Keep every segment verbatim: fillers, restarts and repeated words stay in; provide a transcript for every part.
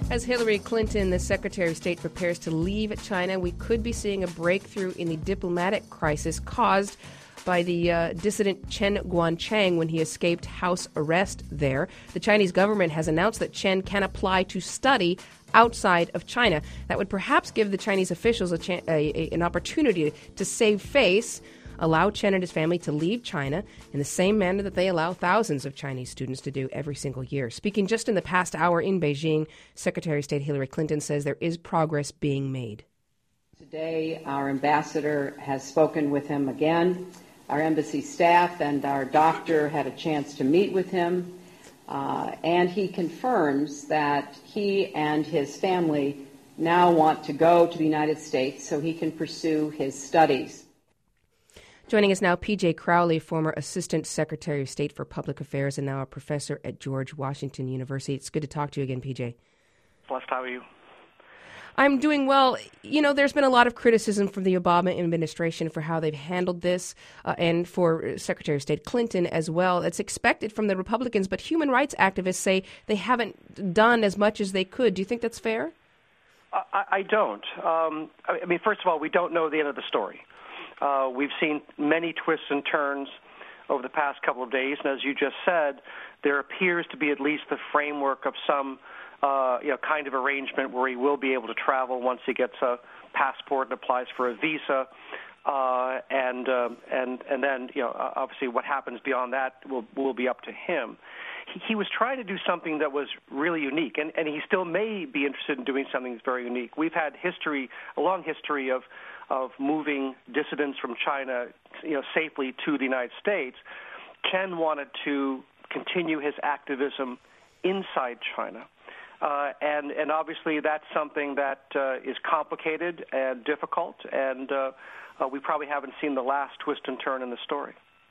As Hillary Clinton, the Secretary of State, prepares to leave China, we could be seeing a breakthrough in the diplomatic crisis caused by the uh, dissident Chen Guangcheng when he escaped house arrest there. The Chinese government has announced that Chen can apply to study outside of China. That would perhaps give the Chinese officials a chan- a, a, an opportunity to save face, allow Chen and his family to leave China in the same manner that they allow thousands of Chinese students to do every single year. Speaking just in the past hour in Beijing, Secretary of State Hillary Clinton says there is progress being made. Today, our ambassador has spoken with him again. Our embassy staff and our doctor had a chance to meet with him, uh, and he confirms that he and his family now want to go to the United States so he can pursue his studies. Joining us now, P J Crowley, former Assistant Secretary of State for Public Affairs and now a professor at George Washington University. It's good to talk to you again, P J. Blessed, how are you? I'm doing well. You know, there's been a lot of criticism from the Obama administration for how they've handled this, uh, and for Secretary of State Clinton as well. It's expected from the Republicans, but human rights activists say they haven't done as much as they could. Do you think that's fair? I, I don't. Um, I mean, first of all, we don't know the end of the story. Uh, we've seen many twists and turns over the past couple of days, and as you just said, there appears to be at least the framework of some uh, you know, kind of arrangement where he will be able to travel once he gets a passport and applies for a visa, uh, and uh, and and then you know obviously what happens beyond that will will be up to him. He, he was trying to do something that was really unique, and, and he still may be interested in doing something that's very unique. We've had history, a long history of of moving dissidents from China, you know, safely to the United States. Chen wanted to continue his activism inside China. Uh, and, and obviously that's something that uh, is complicated and difficult, and uh, uh, we probably haven't seen the last twist and turn in the story.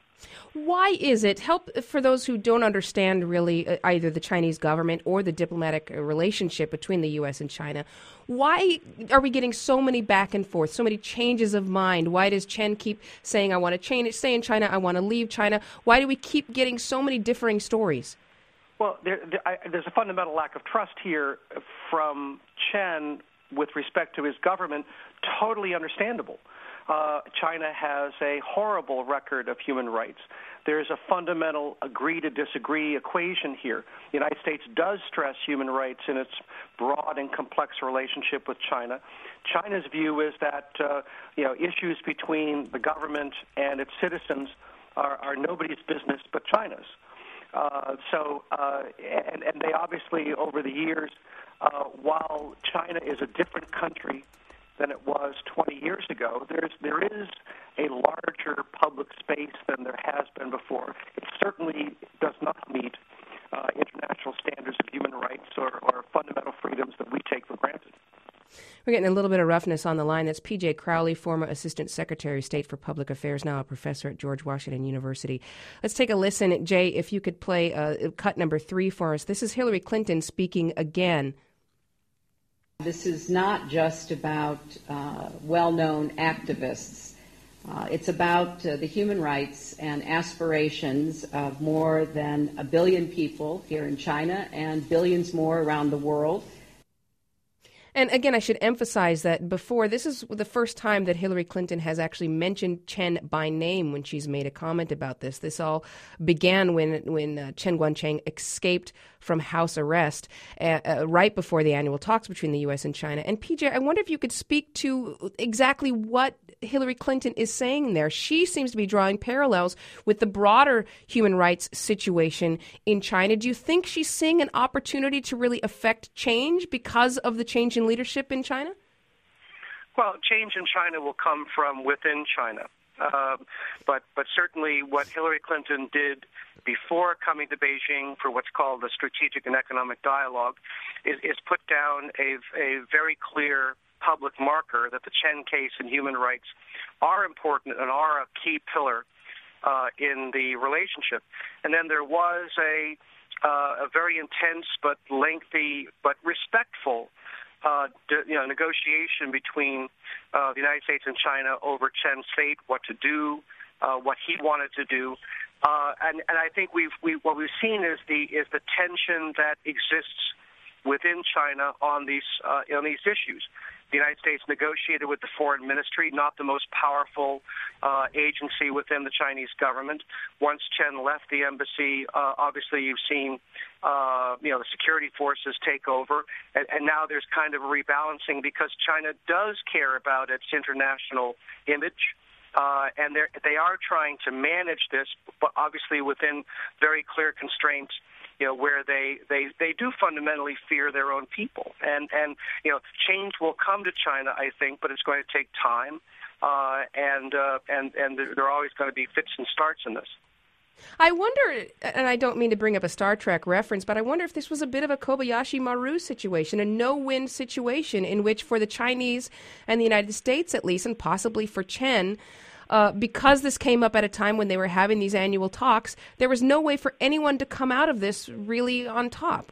Why is it, help for those who don't understand really uh, either the Chinese government or the diplomatic relationship between the U S and China, why are we getting so many back and forth, so many changes of mind? Why does Chen keep saying, I want to change, stay in China, I want to leave China? Why do we keep getting so many differing stories? Well, there, there, I, there's a fundamental lack of trust here from Chen with respect to his government, totally understandable. Uh, China has a horrible record of human rights. There's a fundamental agree-to-disagree equation here. The United States does stress human rights in its broad and complex relationship with China. China's view is that uh, you know issues between the government and its citizens are, are nobody's business but China's. Uh, so, uh, and, and they obviously, over the years, uh, while China is a different country than it was twenty years ago, there's, there is a larger public space than there has been before. It certainly does not meet uh, international standards of human rights or, or fundamental freedoms that we take for granted. We're getting a little bit of roughness on the line. That's P J Crowley, former Assistant Secretary of State for Public Affairs, now a professor at George Washington University. Let's take a listen. Jay, if you could play uh, cut number three for us. This is Hillary Clinton speaking again. This is not just about uh, well-known activists. Uh, it's about uh, the human rights and aspirations of more than a billion people here in China and billions more around the world. And again, I should emphasize that before, this is the first time that Hillary Clinton has actually mentioned Chen by name when she's made a comment about this. This all began when when uh, Chen Guangcheng escaped from house arrest uh, uh, right before the annual talks between the U S and China. And P J, I wonder if you could speak to exactly what Hillary Clinton is saying there. She seems to be drawing parallels with the broader human rights situation in China. Do you think she's seeing an opportunity to really affect change because of the change in leadership in China? Well, change in China will come from within China. Uh, but but certainly what Hillary Clinton did before coming to Beijing for what's called the Strategic and Economic Dialogue is, is put down a, a very clear public marker that the Chen case and human rights are important and are a key pillar uh, in the relationship. And then there was a, uh, a very intense but lengthy but respectful Uh, you know, negotiation between uh, the United States and China over Chen's fate, what to do, uh, what he wanted to do, uh, and, and I think we've we, what we've seen is the is the tension that exists within China on these uh, on these issues. The United States negotiated with the foreign ministry, not the most powerful uh, agency within the Chinese government. Once Chen left the embassy, uh, obviously you've seen, uh, you know, the security forces take over, and, and now there's kind of a rebalancing because China does care about its international image. Uh, and they're, they are trying to manage this, but obviously within very clear constraints, you know, where they, they, they do fundamentally fear their own people. And, and, you know, change will come to China, I think, but it's going to take time. Uh, and, uh, and, and there are always going to be fits and starts in this. I wonder, and I don't mean to bring up a Star Trek reference, but I wonder if this was a bit of a Kobayashi Maru situation, a no-win situation in which for the Chinese and the United States at least, and possibly for Chen, Uh, because this came up at a time when they were having these annual talks, there was no way for anyone to come out of this really on top.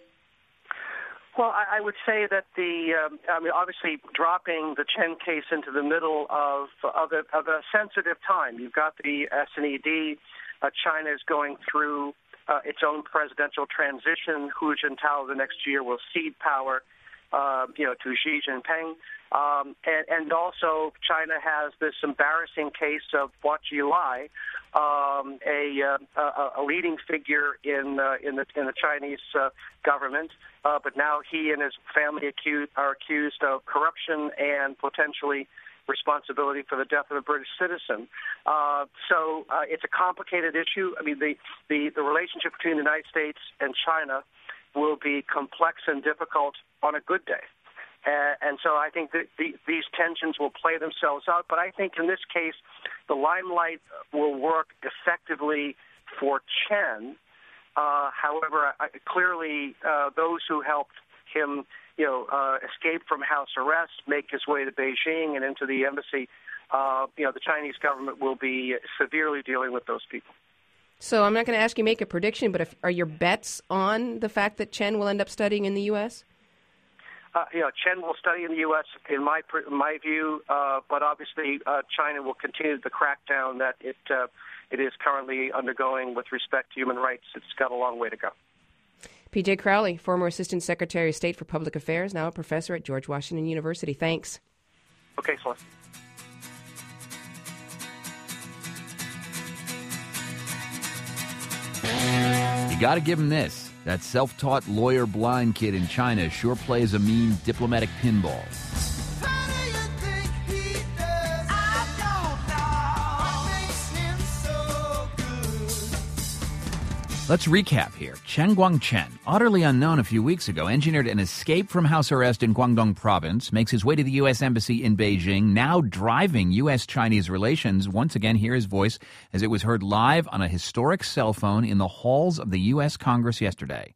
Well, I, I would say that the, um, I mean, obviously dropping the Chen case into the middle of of a, of a sensitive time. You've got the S N E D. Uh, China is going through uh, its own presidential transition. Hu Jintao the next year will cede power, uh, you know, to Xi Jinping. Um, and, and also, China has this embarrassing case of Hua Jilai, um, a, uh, a, a leading figure in uh, in the in the Chinese uh, government, uh, but now he and his family accused, are accused of corruption and potentially responsibility for the death of a British citizen. Uh, so uh, it's a complicated issue. I mean, the, the the relationship between the United States and China will be complex and difficult on a good day. Uh, and so I think that the, these tensions will play themselves out. But I think in this case, the limelight will work effectively for Chen. Uh, however, I, clearly uh, those who helped him, you know, uh, escape from house arrest, make his way to Beijing and into the embassy, uh, you know, the Chinese government will be severely dealing with those people. So I'm not going to ask you to make a prediction, but if, are your bets on the fact that Chen will end up studying in the U S? Uh, you know, Chen will study in the U S in my in my view, uh, but obviously uh, China will continue the crackdown that it uh, it is currently undergoing with respect to human rights. It's got a long way to go. P J Crowley, former Assistant Secretary of State for Public Affairs, now a professor at George Washington University. Thanks. Okay, Celeste. You got to give him this. That self-taught lawyer blind kid in China sure plays a mean diplomatic pinball. Let's recap here. Chen Guangcheng, utterly unknown a few weeks ago, engineered an escape from house arrest in Guangdong province, makes his way to the U S Embassy in Beijing, now driving U S Chinese relations. Once again, hear his voice as it was heard live on a historic cell phone in the halls of the U S Congress yesterday.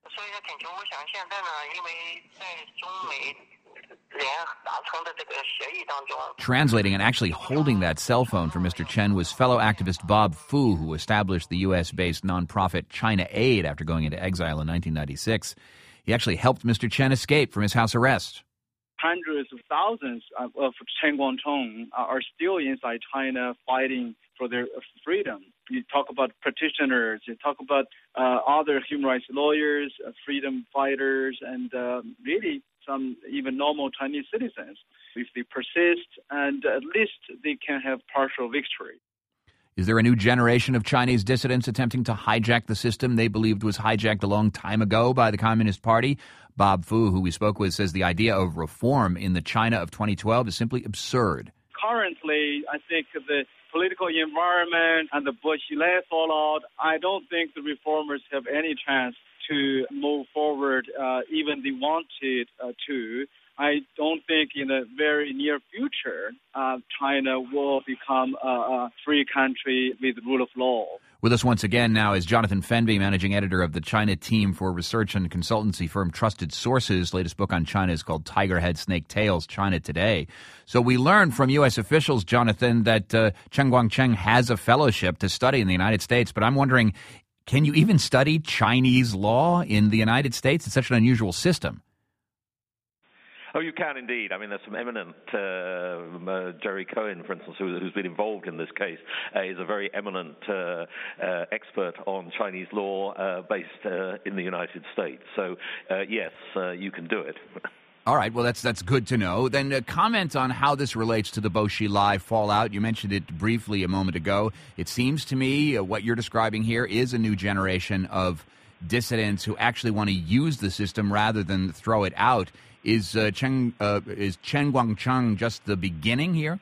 Translating and actually holding that cell phone for Mister Chen was fellow activist Bob Fu, who established the U S-based nonprofit China Aid after going into exile in nineteen ninety-six. He actually helped Mister Chen escape from his house arrest. Hundreds of thousands of Chen Guangcheng are still inside China fighting for their freedom. You talk about petitioners, you talk about uh, other human rights lawyers, uh, freedom fighters, and uh, really some even normal Chinese citizens. If they persist, and at least they can have partial victory. Is there a new generation of Chinese dissidents attempting to hijack the system they believed was hijacked a long time ago by the Communist Party? Bob Fu, who we spoke with, says the idea of reform in the China of twenty twelve is simply absurd. Currently, I think the political environment and the Bush-led fallout, I don't think the reformers have any chance to move forward, uh, even they wanted uh, to. I don't think in the very near future uh, China will become a, a free country with rule of law. With us once again now is Jonathan Fenby, managing editor of the China team for research and consultancy firm Trusted Sources. Latest book on China is called Tiger Head, Snake Tails, China Today. So we learned from U S officials, Jonathan, that uh, Chen Guangcheng has a fellowship to study in the United States. But I'm wondering, can you even study Chinese law in the United States? It's such an unusual system. Oh, you can indeed. I mean, there's some eminent, uh, uh, Jerry Cohen, for instance, who, who's been involved in this case, uh, is a very eminent uh, uh, expert on Chinese law uh, based uh, in the United States. So, uh, yes, uh, you can do it. All right, well, that's that's good to know. Then uh, comment on how this relates to the Bo Xilai fallout. You mentioned it briefly a moment ago. It seems to me uh, what you're describing here is a new generation of dissidents who actually want to use the system rather than throw it out. Is uh, Chen uh, is Chen Guangcheng just the beginning here?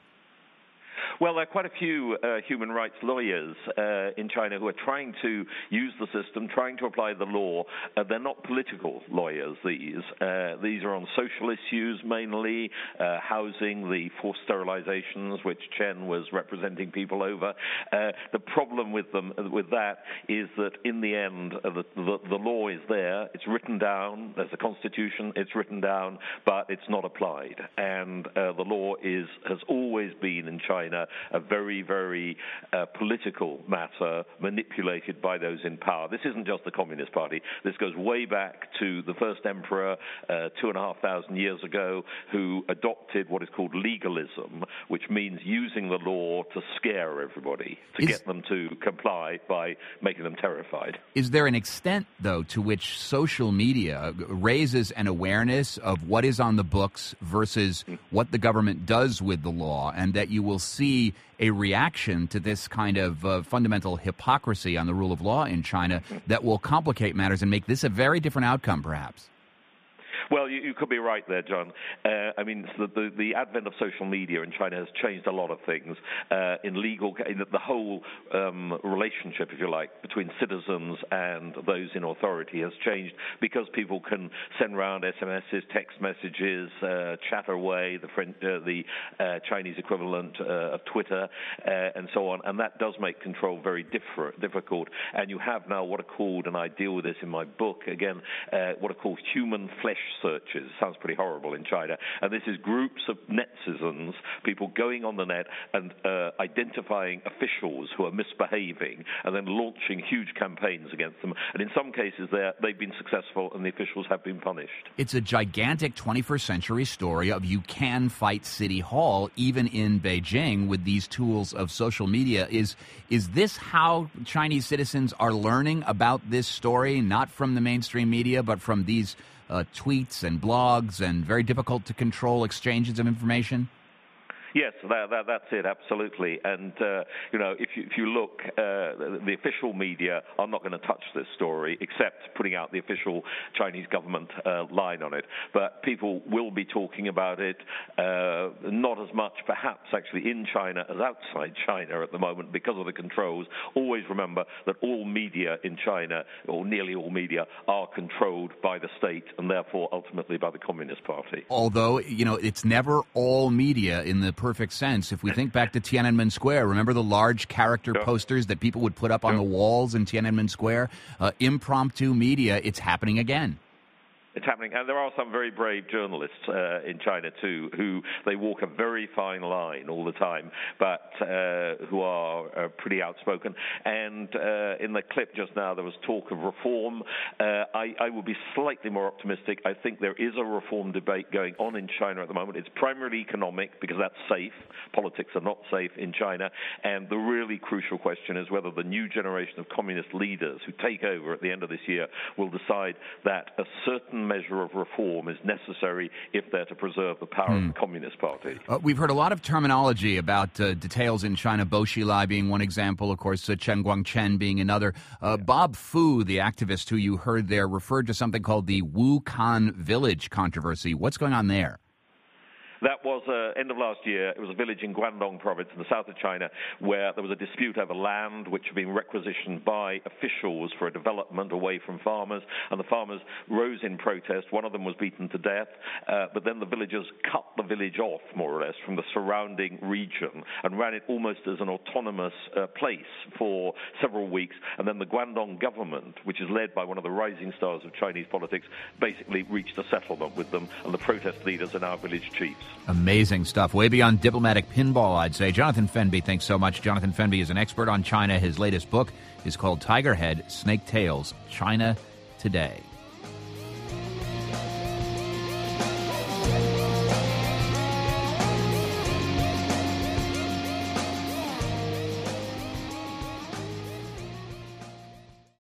Well, there are quite a few uh, human rights lawyers uh, in China who are trying to use the system, trying to apply the law. Uh, they're not political lawyers, these. Uh, these are on social issues mainly, uh, housing, the forced sterilizations, which Chen was representing people over. Uh, the problem with them, with that, is that in the end, uh, the, the, the law is there. It's written down. There's a constitution. It's written down, but it's not applied. And uh, the law is has always been in China a very, very uh, political matter manipulated by those in power. This isn't just the Communist Party. This goes way back to the first emperor uh, two and a half thousand years ago, who adopted what is called legalism, which means using the law to scare everybody, to is, get them to comply by making them terrified. Is there an extent, though, to which social media raises an awareness of what is on the books versus mm. what the government does with the law, and that you will see a reaction to this kind of uh, fundamental hypocrisy on the rule of law in China that will complicate matters and make this a very different outcome, perhaps? Well, you, you could be right there, John. Uh, I mean, the, the, the advent of social media in China has changed a lot of things. Uh, in legal, in the whole um, relationship, if you like, between citizens and those in authority has changed because people can send around S M Ses, text messages, uh, chat away, the, French, uh, the uh, Chinese equivalent uh, of Twitter, uh, and so on. And that does make control very differ, difficult. And you have now what are called, and I deal with this in my book, again, uh, what are called human flesh searches. It sounds pretty horrible in China. And this is groups of netizens, people going on the net and uh, identifying officials who are misbehaving and then launching huge campaigns against them. And in some cases, they've been successful and the officials have been punished. It's a gigantic twenty-first century story of you can fight City Hall, even in Beijing, with these tools of social media. Is, is this how Chinese citizens are learning about this story, not from the mainstream media, but from these Uh, tweets and blogs and very difficult to control exchanges of information? Yes, that, that, that's it, absolutely. And, uh, you know, if you, if you look, uh, the official media are not going to touch this story except putting out the official Chinese government uh, line on it. But people will be talking about it, uh, not as much perhaps actually in China as outside China at the moment because of the controls. Always remember that all media in China, or nearly all media, are controlled by the state and therefore ultimately by the Communist Party. Although, you know, it's never all media in the perfect sense. If we think back to Tiananmen Square, remember the large character sure. posters that people would put up sure. on the walls in Tiananmen Square? Uh, impromptu media, it's happening again. It's happening, and there are some very brave journalists uh, in China too, who they walk a very fine line all the time, but uh, who are uh, pretty outspoken. And uh, in the clip just now, there was talk of reform. Uh, I, I would be slightly more optimistic. I think there is a reform debate going on in China at the moment. It's primarily economic because that's safe. Politics are not safe in China, and the really crucial question is whether the new generation of communist leaders who take over at the end of this year will decide that a certain measure of reform is necessary if they're to preserve the power mm. of the Communist Party. Uh, we've heard a lot of terminology about uh, details in China, Bo Xilai being one example, of course, uh, Chen Guangcheng being another. Uh, yeah. Bob Fu, the activist who you heard there, referred to something called the Wukan Village controversy. What's going on there? That was uh, end of last year. It was a village in Guangdong province in the south of China where there was a dispute over land which had been requisitioned by officials for a development away from farmers, and the farmers rose in protest. One of them was beaten to death, uh, but then the villagers cut the village off, more or less, from the surrounding region and ran it almost as an autonomous uh, place for several weeks. And then the Guangdong government, which is led by one of the rising stars of Chinese politics, basically reached a settlement with them, and the protest leaders are now village chiefs. Amazing stuff. Way beyond diplomatic pinball, I'd say. Jonathan Fenby, thanks so much. Jonathan Fenby is an expert on China. His latest book is called Tiger Head, Snake Tales, China Today.